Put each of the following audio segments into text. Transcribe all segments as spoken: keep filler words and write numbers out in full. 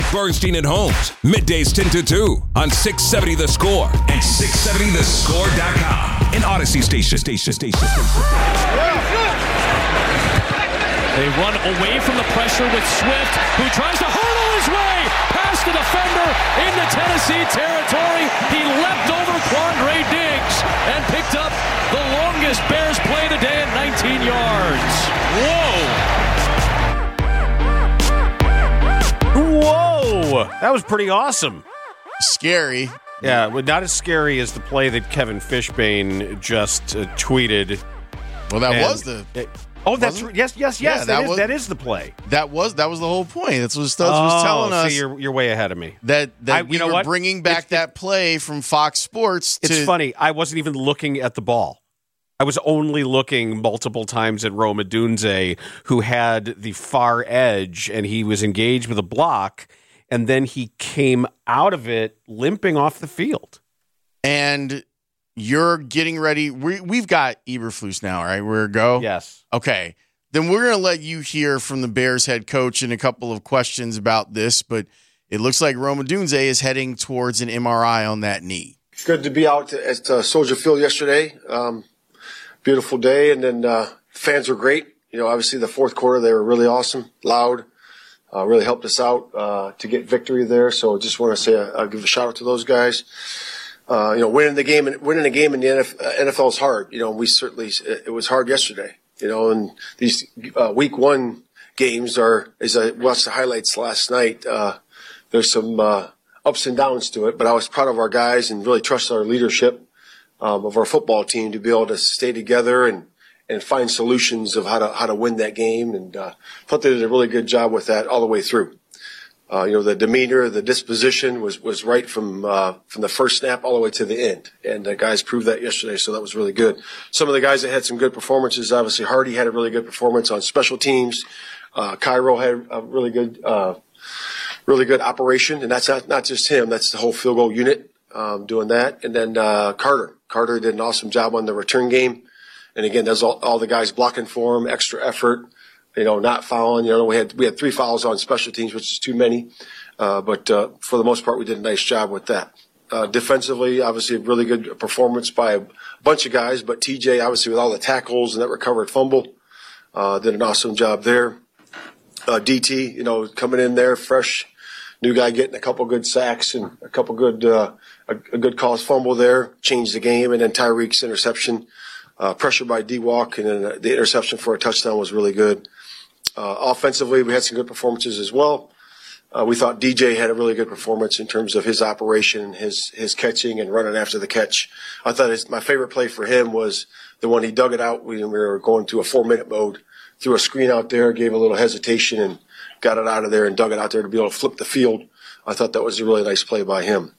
Bernstein and Holmes, middays ten to two on six seventy The Score and six seventy the score dot com. An Odyssey station. Station. Station. They run away from the pressure with Swift, who tries to hurdle his way past the defender into Tennessee territory. He leapt over Quandre Diggs and picked up the longest Bears play of the day at nineteen yards. Whoa! Whoa! That was pretty awesome. Scary. Yeah, well, not as scary as the play that Kevin Fishbane just uh, tweeted. Well, that And was the... It, oh, that's it? yes, yes, yes. Yeah, that, that is, was- that is the play. That was that was the whole point. That's what Studs was telling oh, us. So you're, you're way ahead of me. that that I- we you know were what? bringing back It's- that play from Fox Sports. To, It's funny. I wasn't even looking at the ball. I was only looking multiple times at Rome Odunze, who had the far edge, and he was engaged with a block, and then he came out of it limping off the field. And you're getting ready. We, we've got Eberflus now, right? We're go? Yes. Okay. Then we're going to let you hear from the Bears head coach and a couple of questions about this, but it looks like Rome Odunze is heading towards an M R I on that knee. Good to be out at uh, Soldier Field yesterday. Um, beautiful day, and then uh, fans were great. You know, obviously the fourth quarter they were really awesome, loud, uh, really helped us out uh, to get victory there. So just want to say uh, I'll give a shout out to those guys. Uh, you know, winning the game, winning a game in the N F L is hard. You know, we certainly it was hard yesterday. You know, and these uh, week one games are, as I watched the highlights last night, uh, there's some uh, ups and downs to it. But I was proud of our guys and really trust our leadership um, of our football team to be able to stay together and, and find solutions of how to how to win that game. And uh, I thought they did a really good job with that all the way through. Uh, you know, the demeanor, the disposition was, was right from uh, from the first snap all the way to the end. And the guys proved that yesterday, so that was really good. Some of the guys that had some good performances, obviously Hardy had a really good performance on special teams. Uh, Cairo had a really good uh, really good operation, and that's not, not just him. That's the whole field goal unit um, doing that. And then uh, Carter. Carter did an awesome job on the return game. And, again, there's all, all the guys blocking for him, extra effort. You know, not fouling. You know, we had we had three fouls on special teams, which is too many. Uh, but uh, for the most part, we did a nice job with that. Uh, defensively, obviously, a really good performance by a bunch of guys. But T J, obviously, with all the tackles and that recovered fumble, uh, did an awesome job there. Uh, D T, you know, coming in there fresh, new guy getting a couple good sacks and a couple good uh, a, a good cause fumble there, changed the game. And then Tyreek's interception, uh, pressure by D-Walk, and then the interception for a touchdown was really good. Uh, offensively, we had some good performances as well. Uh, we thought D J had a really good performance in terms of his operation, his his catching and running after the catch. I thought his, my favorite play for him was the one he dug it out when we were going to a four-minute mode, threw a screen out there, gave a little hesitation, and got it out of there and dug it out there to be able to flip the field. I thought that was a really nice play by him.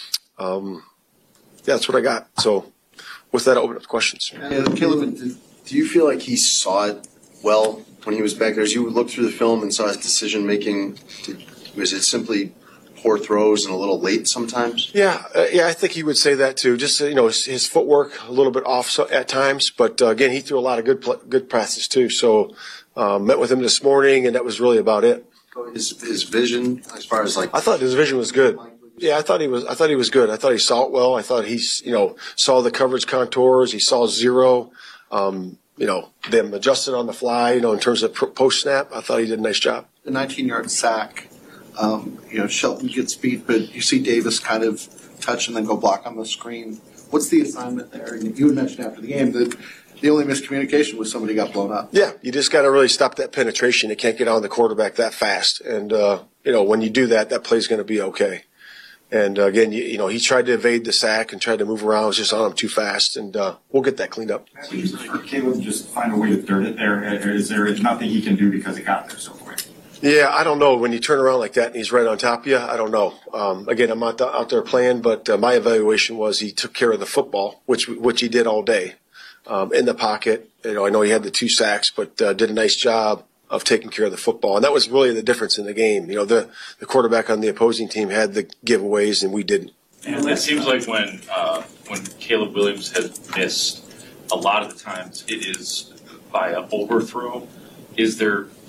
Um, yeah, that's what I got. So with that, I'll open up to questions. Yeah, Caleb, do you feel like he saw it well when he was back there? As you looked through the film and saw his decision making, was it simply poor throws and a little late sometimes? Yeah, uh, yeah, I think he would say that too. Just uh, you know, his, his footwork a little bit off so, at times, but uh, again, he threw a lot of good pl- good passes too. So uh, met with him this morning, and that was really about it. His his vision, as far as like, I thought his vision was good. Yeah, I thought he was. I thought he was good. I thought he saw it well. I thought he's you know saw the coverage contours. He saw zero. Um, you know, them adjusted on the fly. You know, in terms of post snap, I thought he did a nice job. the nineteen-yard sack. Um, you know, Shelton gets beat, but you see Davis kind of touch and then go block on the screen. What's the assignment there? And you had mentioned after the game that the only miscommunication was somebody got blown up. Yeah, you just got to really stop that penetration. You can't get on the quarterback that fast. And, uh, you know, when you do that, that play's going to be okay. And, uh, again, you, you know, he tried to evade the sack and tried to move around. It was just on him too fast. And uh, we'll get that cleaned up. Caleb just find a way to dirt it there? Is there nothing he can do because it got there so quick? Yeah, I don't know. When you turn around like that and he's right on top of you, I don't know. Um, again, I'm not out there playing, but uh, my evaluation was he took care of the football, which which he did all day, um, in the pocket. You know, I know he had the two sacks, but uh, did a nice job of taking care of the football, and that was really the difference in the game. You know, the the quarterback on the opposing team had the giveaways, and we didn't. And it seems like when uh, when Caleb Williams has missed, a lot of the times it is by an overthrow. Is there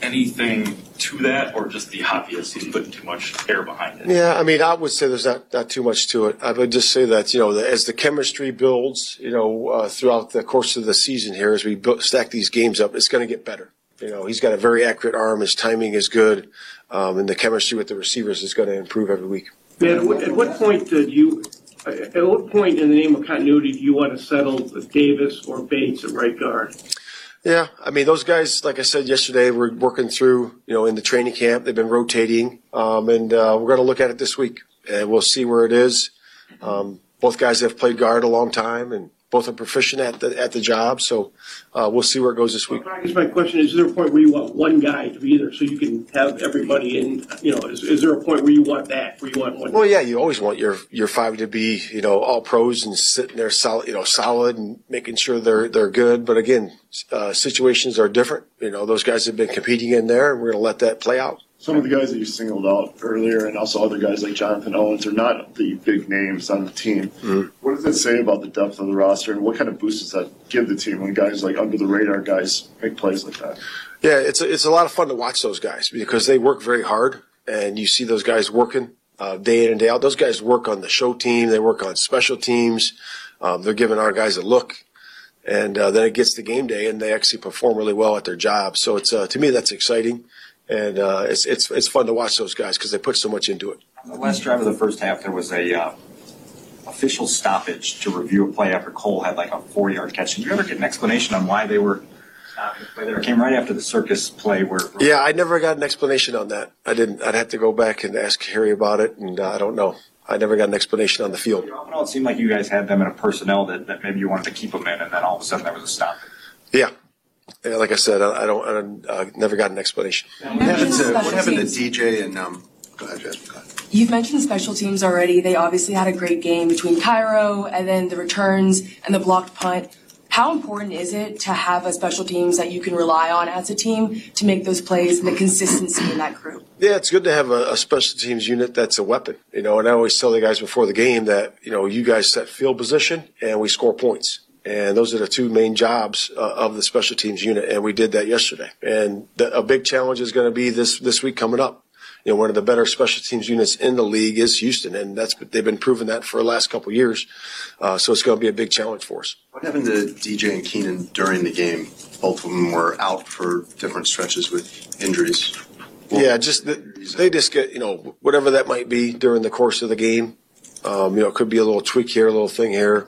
anything to that, or just the obvious he's putting too much air behind it? Yeah, I mean, I would say there's not, not too much to it. I would just say that, you know, the, as the chemistry builds, you know, uh, throughout the course of the season here, as we build, stack these games up, it's going to get better. You know, he's got a very accurate arm. His timing is good. Um, and the chemistry with the receivers is going to improve every week. Man, at what, at what point did you, at what point in the name of continuity do you want to settle with Davis or Bates at right guard? Yeah, I mean, those guys, like I said yesterday, we're working through, you know, in the training camp. They've been rotating, um, and uh, we're going to look at it this week, and we'll see where it is. Um, both guys have played guard a long time, and both are proficient at the at the job, so uh, we'll see where it goes this week. Well, I guess my question is, is there a point where you want one guy to be either so you can have everybody in, you know, is, is there a point where you want that, where you want one? Well, yeah, you always want your your five to be, you know, all pros and sitting there solid, you know, solid and making sure they're they're good. But again, uh, situations are different. You know, those guys have been competing in there, and we're going to let that play out. Some of the guys that you singled out earlier, and also other guys like Jonathan Owens, are not the big names on the team. Mm-hmm. What does that say about the depth of the roster, and what kind of boost does that give the team when guys like under the radar guys make plays like that? Yeah, it's a, it's a lot of fun to watch those guys because they work very hard, and you see those guys working uh, day in and day out. Those guys work on the show team, they work on special teams. Um, they're giving our guys a look, and uh, then it gets to game day, and they actually perform really well at their job. So it's uh, to me that's exciting. And uh, it's it's it's fun to watch those guys because they put so much into it. On the last drive of the first half, there was a uh, official stoppage to review a play after Cole had like a four-yard catch. Did you ever get an explanation on why they were stopping the play there? It came right after the circus play where. Yeah, I never got an explanation on that. I didn't. I'd have to go back and ask Harry about it, and uh, I don't know. I never got an explanation on the field. It seemed like you guys had them in a personnel that, that maybe you wanted to keep them in, and then all of a sudden there was a stop. Yeah. Yeah, like I said, I, I don't, I don't uh, never got an explanation. What happened to, what happened to D J and um? Go ahead, Jasmine. Go ahead. You've mentioned special teams already. They obviously had a great game between Cairo and then the returns and the blocked punt. How important is it to have a special teams that you can rely on as a team to make those plays and the consistency in that group? Yeah, it's good to have a, a special teams unit that's a weapon. You know, and I always tell the guys before the game that, you know, you guys set field position and we score points. And those are the two main jobs uh, of the special teams unit, and we did that yesterday. And the, a big challenge is going to be this this week coming up. You know, one of the better special teams units in the league is Houston, and that's they've been proving that for the last couple of years. Uh, so it's going to be a big challenge for us. What happened to D J and Keenan during the game? Both of them were out for different stretches with injuries. Well, yeah, just the, they just get, you know, whatever that might be during the course of the game. Um, you know, it could be a little tweak here, a little thing here.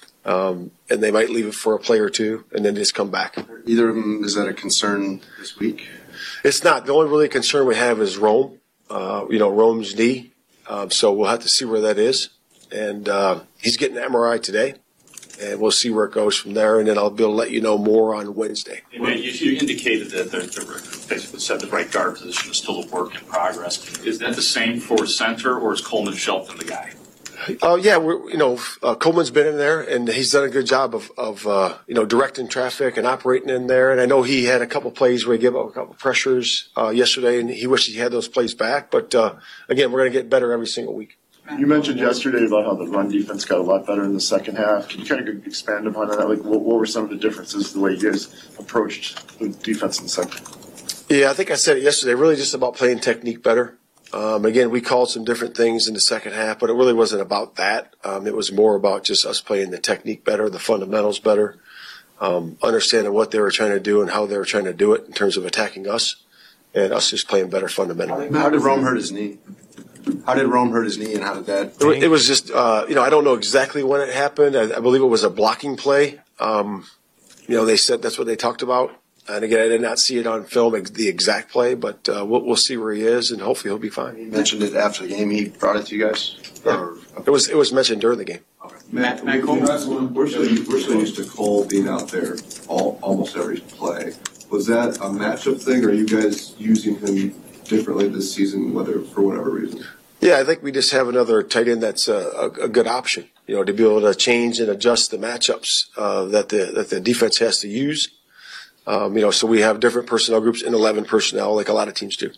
Um, and they might leave it for a play or two and then just come back. Either of them, is that a concern this week? It's not. The only really concern we have is Rome, uh, you know, Rome's knee. Um, so we'll have to see where that is. And uh, he's getting an M R I today, and we'll see where it goes from there. And then I'll be able to let you know more on Wednesday. Hey, man, you, you indicated that the, the basically said the right guard position is still a work in progress. Is that the same for center, or is Coleman Shelton the guy? Oh, uh, yeah, we're, you know, uh, Coleman's been in there, and he's done a good job of, of uh, you know, directing traffic and operating in there. And I know he had a couple plays where he gave up a couple pressures uh, yesterday, and he wished he had those plays back. But, uh, again, we're going to get better every single week. You mentioned yesterday about how the run defense got a lot better in the second half. Can you kind of expand upon that? Like, what, what were some of the differences the way you guys approached the defense in the second? Yeah, I think I said it yesterday, really just about playing technique better. Um, again, we called some different things in the second half, but it really wasn't about that. Um, it was more about just us playing the technique better, the fundamentals better, um, understanding what they were trying to do and how they were trying to do it in terms of attacking us, and us just playing better fundamentally. How did Rome hurt his knee? How did Rome hurt his knee, and how did that? It, it was just, uh, you know, I don't know exactly when it happened. I, I believe it was a blocking play. Um, you know, they said that's what they talked about. And again, I did not see it on film, the exact play, but uh, we'll, we'll see where he is, and hopefully he'll be fine. He mentioned it after the game. He brought it to you guys? Yeah. Or, okay. It was it was mentioned during the game. Okay. Matt, Matt Cole, we're so, we're so used to Cole being out there all, almost every play. Was that a matchup thing, or are you guys using him differently this season, whether for whatever reason? Yeah, I think we just have another tight end that's a, a, a good option, you know, to be able to change and adjust the matchups uh, that the that the defense has to use. Um, you know, so we have different personnel groups in eleven personnel, like a lot of teams do.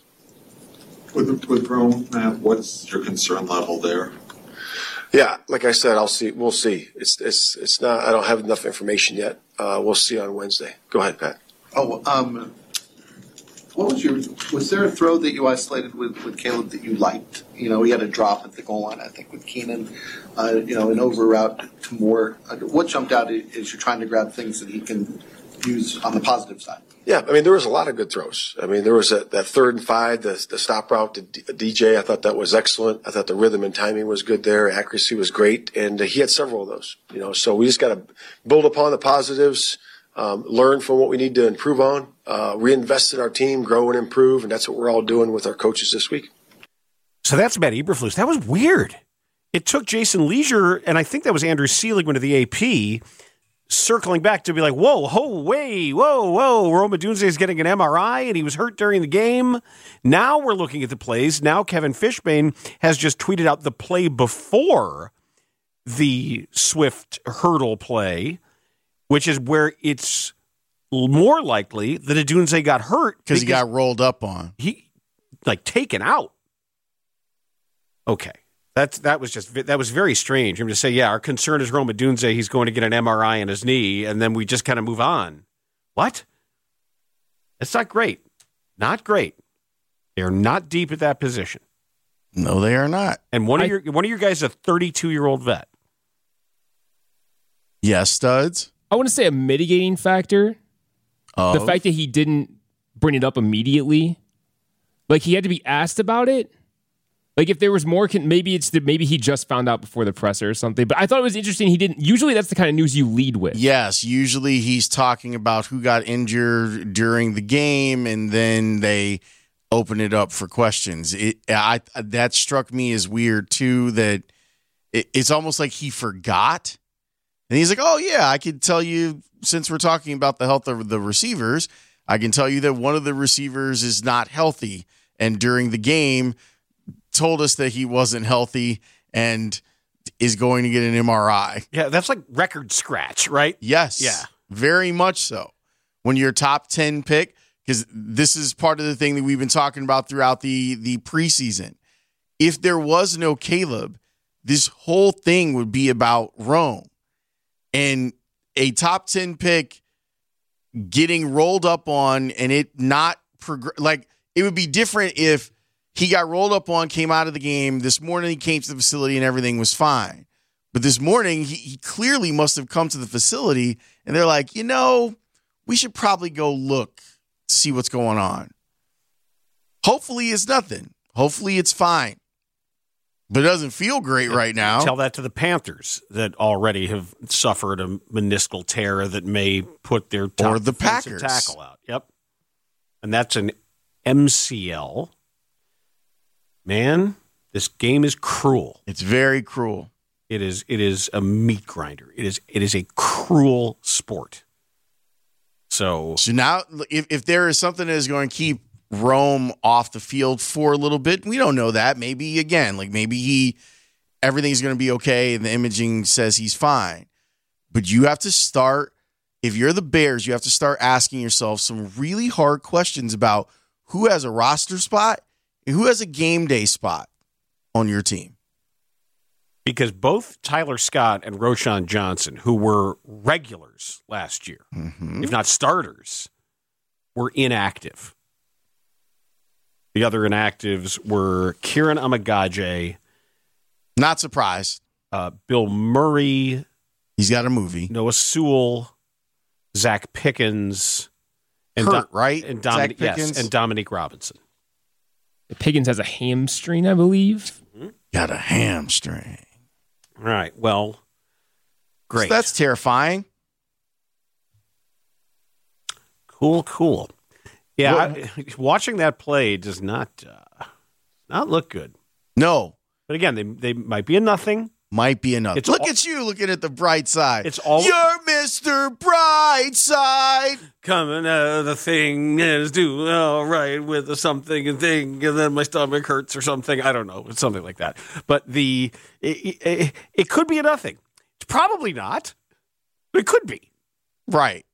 With with Rome, Matt, what's your concern level there? Yeah, like I said, I'll see. We'll see. It's it's it's not. I don't have enough information yet. Uh, we'll see on Wednesday. Go ahead, Pat. Oh, um, What was your? Was there a throw that you isolated with, with Caleb that you liked? You know, he had a drop at the goal line, I think, with Keenan. Uh, you know, an over route to Moore. Uh, what jumped out is you're trying to grab things that he can use on the positive side. Yeah, I mean, there was a lot of good throws. I mean, there was a, that third and five, the, the stop route to D J. I thought that was excellent. I thought the rhythm and timing was good there. Accuracy was great. And uh, he had several of those, you know, so we just got to build upon the positives, um, learn from what we need to improve on, uh, reinvest in our team, grow and improve. And that's what we're all doing with our coaches this week. So that's Matt Eberflus. That was weird. It took Jason Leisure, and I think that was Andrew Seligman of the A P, circling back to be like, whoa, whoa, way, whoa, whoa, Rome Odunze is getting an M R I and he was hurt during the game. Now we're looking at the plays. Now Kevin Fishbane has just tweeted out the play before the Swift hurdle play, which is where it's more likely that Odunze got hurt. Because he got rolled up on. He, like, taken out. Okay. That's, that was just that was very strange. I'm going to say, yeah, our concern is Rome Odunze. He's going to get an M R I in his knee, and then we just kind of move on. What? It's not great. Not great. They're not deep at that position. No, they are not. And one I, of your one of your guys is a thirty-two-year-old vet. Yes, Studs. I want to say a mitigating factor. Of? The fact that he didn't bring it up immediately. Like, he had to be asked about it. Like, if there was more, maybe it's the, maybe he just found out before the presser or something. But I thought it was interesting. He didn't. Usually, that's the kind of news you lead with. Yes, usually he's talking about who got injured during the game, and then they open it up for questions. It, I that struck me as weird too. That it, it's almost like he forgot, and he's like, "Oh yeah, I could tell you since we're talking about the health of the receivers, I can tell you that one of the receivers is not healthy, and during the game." Told us that he wasn't healthy and is going to get an M R I. Yeah, that's like record scratch, right? Yes. Yeah. Very much so. When you're top ten pick, because this is part of the thing that we've been talking about throughout the, the preseason. If there was no Caleb, this whole thing would be about Rome. And a top ten pick getting rolled up on and it not progress. Like, it would be different if he got rolled up on, came out of the game. This morning he came to the facility and everything was fine. But this morning he, he clearly must have come to the facility and they're like, you know, we should probably go look, see what's going on. Hopefully it's nothing. Hopefully it's fine. But it doesn't feel great right now. Tell that to the Panthers that already have suffered a meniscal tear that may put their top or the Packers tackle out. Yep. And that's an M C L. Man, this game is cruel. It's very cruel. It is it is a meat grinder. It is it is a cruel sport. So So now if, if there is something that is going to keep Rome off the field for a little bit, we don't know that. Maybe again, like maybe he everything's going to be okay and the imaging says he's fine. But you have to start, if you're the Bears, you have to start asking yourself some really hard questions about who has a roster spot and who has a game day spot on your team. Because both Tyler Scott and Roschon Johnson, who were regulars last year, mm-hmm. if not starters, were inactive. The other inactives were Kieran Amagaje. Not surprised. Uh, Bill Murray. He's got a movie. Noah Sewell. Zach Pickens. And Hurt, Do- right? And Dominic, yes, and Dominique Robinson. Pickens has a hamstring, I believe. Mm-hmm. Got a hamstring. All right. Well, great. So that's terrifying. Cool, cool. Yeah, I, watching that play does not uh, not look good. No. But again, they they might be a nothing. Might be enough. It's Look all, at you looking at the bright side. It's all You're Mister Brightside. Coming out of the thing is doing all right with a something and thing, and then my stomach hurts or something. I don't know. It's something like that. But the it, it, it could be a nothing. It's probably not, but it could be. Right.